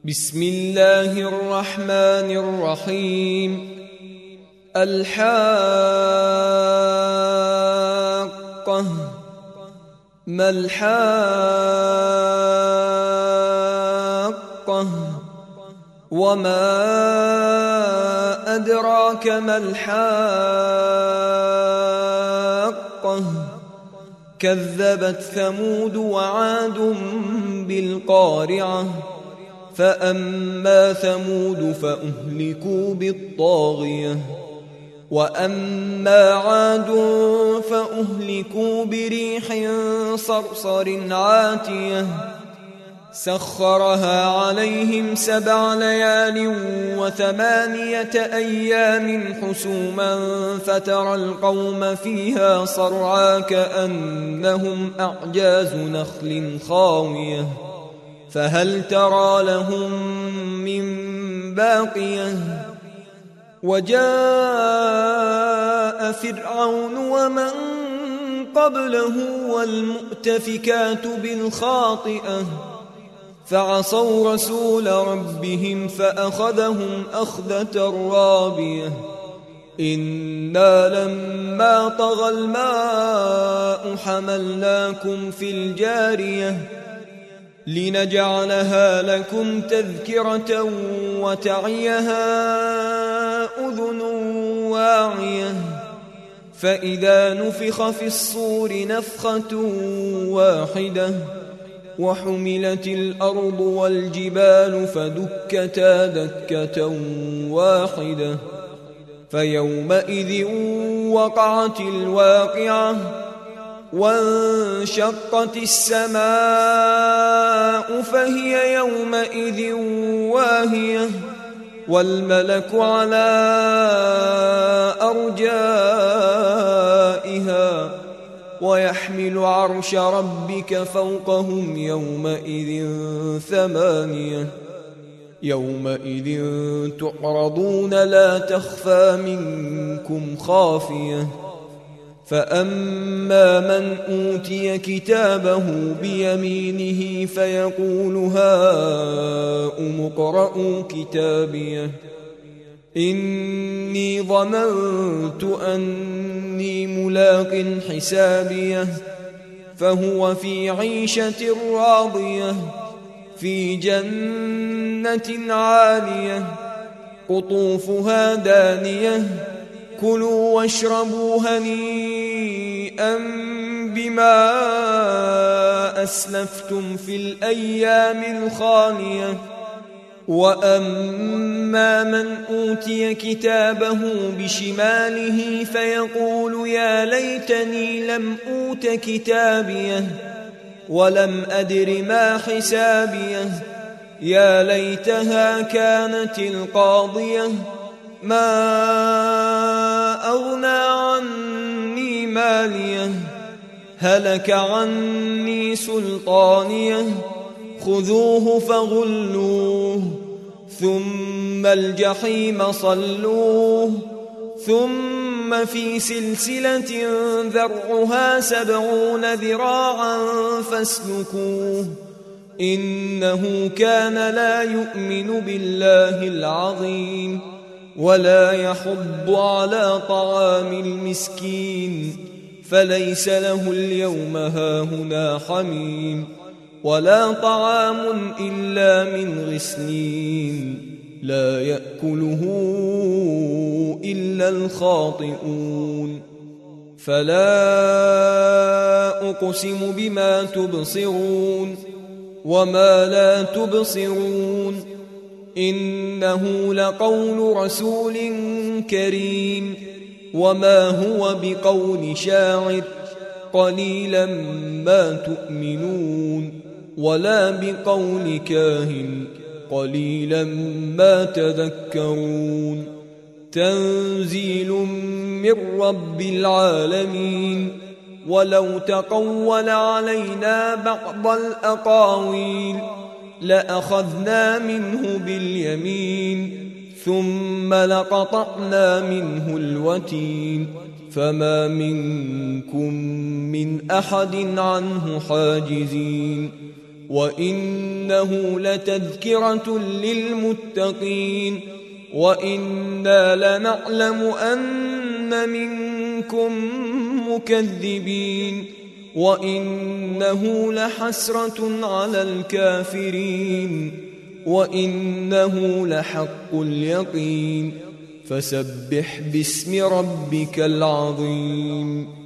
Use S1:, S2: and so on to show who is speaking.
S1: بسم الله الرحمن الرحيم. الحاقة ما الحاقة وما أدراك ما الحاقة كذبت ثمود وعاد بالقارعة فأما ثمود فأهلكوا بالطاغية وأما عاد فأهلكوا بريح صرصر عاتية سخرها عليهم 7 ليال و8 أيام حسوما فترى القوم فيها صرعى كأنهم أعجاز نخل خاوية فهل ترى لهم من باقية وجاء فرعون ومن قبله والمؤتفكات بالخاطئة فعصوا رسول ربهم فأخذهم أخذة رابية إنا لما طغى الماء حملناكم في الجارية لنجعلها لكم تذكرة وتعيها أذن واعية فإذا نفخ في الصور نفخة واحدة وحملت الأرض والجبال فدكتا دكة واحدة فيومئذ وقعت الواقعة وانشقت السماء فهي يومئذ واهية والملك على أرجائها ويحمل عرش ربك فوقهم يومئذ 8 يومئذ تعرضون لا تخفى منكم خافية فأما من أوتي كتابه بيمينه فيقول هاؤم اقرءوا كتابيه إني ظننت أني ملاق حسابيه فهو في عيشة راضية في جنة عالية قطوفها دانية كلوا واشربوا هنيئا بما أسلفتم في الأيام الخالية وأما من أوتي كتابه بشماله فيقول يا ليتني لم أوت كتابيه ولم أدر ما حسابيه يا ليتها كانت القاضية ما أغنى عني ماليه هلك عني سلطانيه خذوه فغلوه ثم الجحيم صلوه ثم في سلسلة ذرعها 70 ذراعا فاسلكوه إنه كان لا يؤمن بالله العظيم ولا يحض على طعام المسكين فليس له اليوم هاهنا حميم ولا طعام إلا من غسلين لا يأكله إلا الخاطئون فلا أقسم بما تبصرون وما لا تبصرون إنه لقول رسول كريم وما هو بقول شاعر قليلا ما تؤمنون ولا بقول كاهن قليلا ما تذكرون تنزيل من رب العالمين ولو تقول علينا بعض الأقاويل لأخذنا منه باليمين ثم لقطعنا منه الوتين فما منكم من أحد عنه حاجزين وإنه لتذكرة للمتقين وإنا لنعلم أن منكم مكذبين وإنه لحسرة على الكافرين وإنه لحق اليقين فسبح باسم ربك العظيم